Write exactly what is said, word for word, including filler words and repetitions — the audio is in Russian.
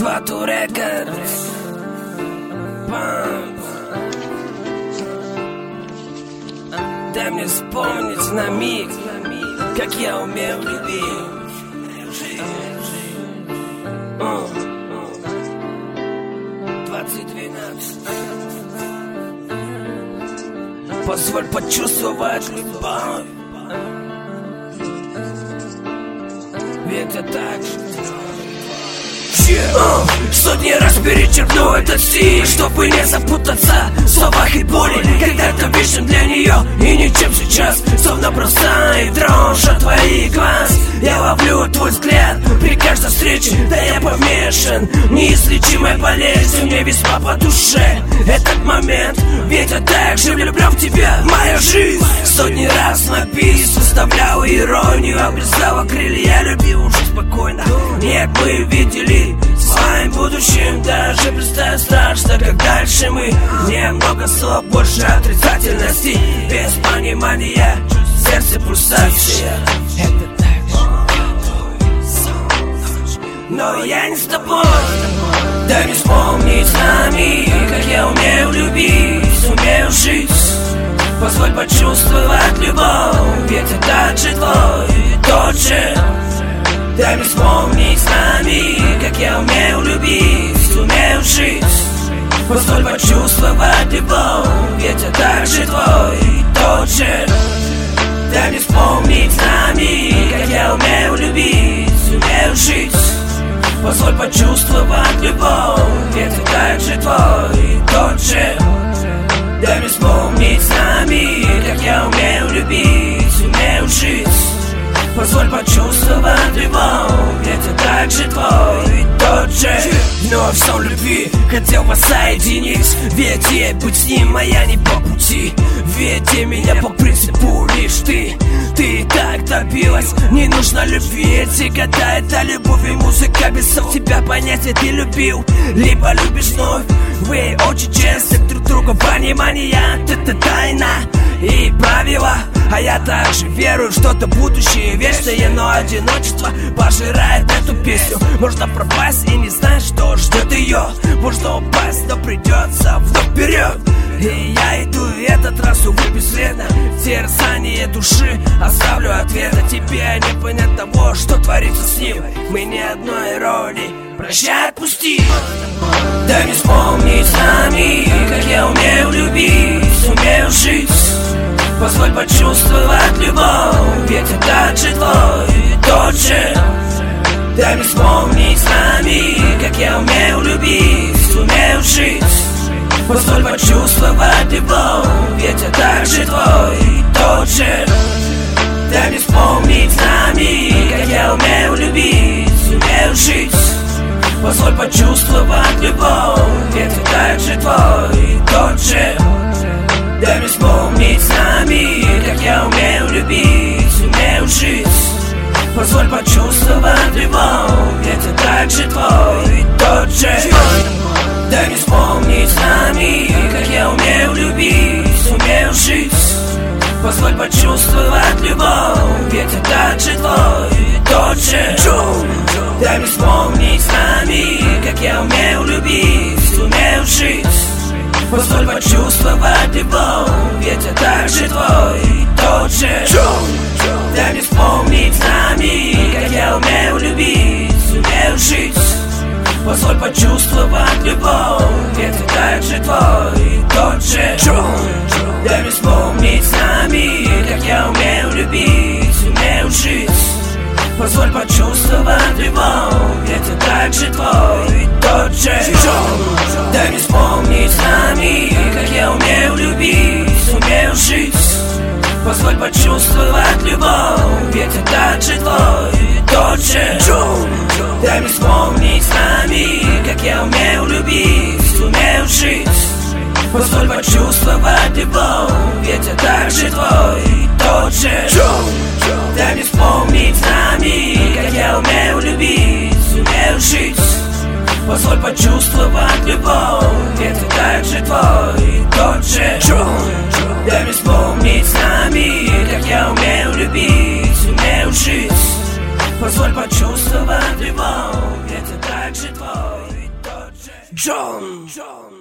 Бату Рекордс. Дай мне вспомнить на миг, как я умел любить. двадцать двенадцать. Позволь почувствовать любовь, ведь я так же. Uh, сотни раз перечеркну этот стих, чтобы не запутаться в словах и боли. Когда-то вечен для нее и ничем сейчас, словно бросает дрожь от твоих глаз. Я ловлю твой взгляд при каждой встрече, да я помешан неизлечимой болезнью. Мне весьма по душе этот момент, ведь я так же влюблен в тебя. Моя жизнь сотни раз напись, составляла иронию, обрезала крылья, любил уже спокойно. Нет, мы видели своим будущим, даже представить страшно, как дальше мы. Немного слов, больше отрицательности, без понимания, сердце пульсация. Но я не с тобой. Дай мне вспомнить с нами, как я умею любить, сумею жить. Позволь почувствовать любовь, ведь я так же твой, тот же. Дай мне вспомнить с нами, как я умею любить, сумею жить. Позволь почувствовать любовь, ведь я так же твой, тот же. Дай мне вспомнить с нами, как я умею любить, сумею жить. Позволь почувствовать любовь, ведь я так же твой, тот же. Дай мне вспомнить с нами, как я умею любить, сумею жить. Позволь почувствовать любовь, ведь я так же твой, тот же. Вновь сон любви, хотел воссоединить, ведь ей быть с ним моя не по пути. Веди меня по принципу лишь ты. Ты так добилась, не нужно любви. Эти года это любовь и музыка, без слов тебя понятия ты любил, либо любишь вновь. Вы очень честны друг другу, понимание, это тайна и правила. А я также верую, что это будущее вечное, но одиночество пожирает эту песню. Можно пропасть и не знать, что ждет ее. Можно упасть, но придется вновь вперед. И я иду этот раз, увы, бесследно. В терзании души оставлю ответ, а тебе не понять того, что творится с ним. Мы ни одной роли, прощай, отпусти. Дай мне вспомнить с нами, как я умею любить, сумею жить. Позволь почувствовать любовь, ведь я так же твой, тот же. Дай мне вспомнить с нами, как я умею любить, сумею жить. Позволь почувствовать любовь, ведь я так же твой, тот же. Дай мне вспомнить с нами, как я умею любить, сумею жить. Позволь почувствовать любовь, ведь я так же твой, тот же. Дай мне вспомнить с нами, как я умею любить, сумею жить. Позволь почувствовать любовь, ведь я так же твой, тот же. Дай мне вспомнить с нами, как я умею любить, сумею жить. Позволь почувствовать любовь, ведь я так же твой, тот же. Дай мне вспомнить с нами, как я умею любить, сумею жить. Позволь почувствовать любовь, ведь я так же твой, тот же. Дай мне вспомнить с нами, как я умею любить, сумею жить. Позволь почувствовать любовь, ведь я так же твой, тот же. Дай мне вспомнить с нами, как я умею любить, сумею жить. Позволь почувствовать любовь, ведь я так же твой, тот же. Дай мне вспомнить с нами, как я умею любить, сумею жить. Позволь почувствовать любовь, ведь я так же твой, тот же. Дай мне вспомнить с нами, как я умею любить, сумею жить. Позволь почувствовать любовь, ведь я так же твой, тот же. Дай мне вспомнить с нами, как я умею любить, сумею жить. Позволь почувствовать любовь, ведь я так же твой, тот же. Дай мне вспомнить с нами, как я умею любить, сумею жить. Позволь почувствовать любовь, ведь я так же твой. John, John.